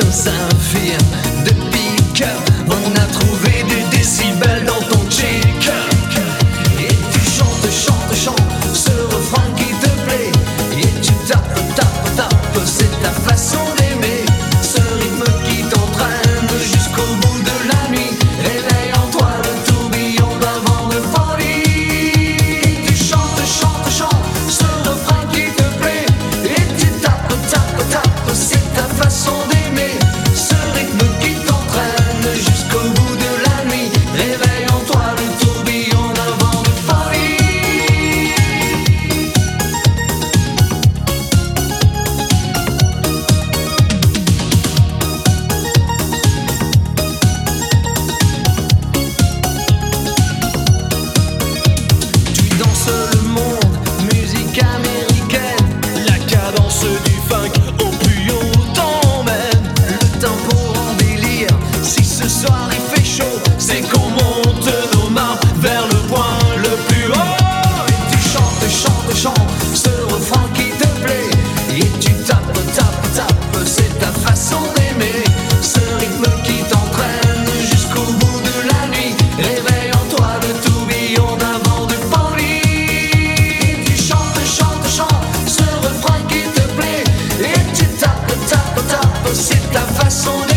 Saphir de pique, on a trouvé des décibels dans ton cheek. Et tu chantes ce refrain qui te plaît. Et tu tapes, c'est ta façon d'aimer. Ce rythme qui t'entraîne jusqu'au bout de la nuit. Réveille en toi le tourbillon d'un vent de folie. Et tu chantes ce refrain qui te plaît. Et tu tapes, c'est ta façon d'aimer. Ce rythme qui t'entraîne jusqu'au bout de la nuit. Réveille en toi le tourbillon d'un vent de folie. Tu danses le monde, musique américaine. La cadence du funk au plus haut t'emmène. Le tempo en délire, si ce soir il fait chaud, c'est qu'on monte nos mains vers le point le plus haut. Et tu chantes ce refrain qui te plaît. Et tu tapes, c'est ta façon d'aimer. Ce rythme qui t'entraîne jusqu'au bout de la nuit. Réveille en toi le tourbillon d'un vent de folie. Et tu chantes ce refrain qui te plaît. Et tu tapes, c'est ta façon d'aimer.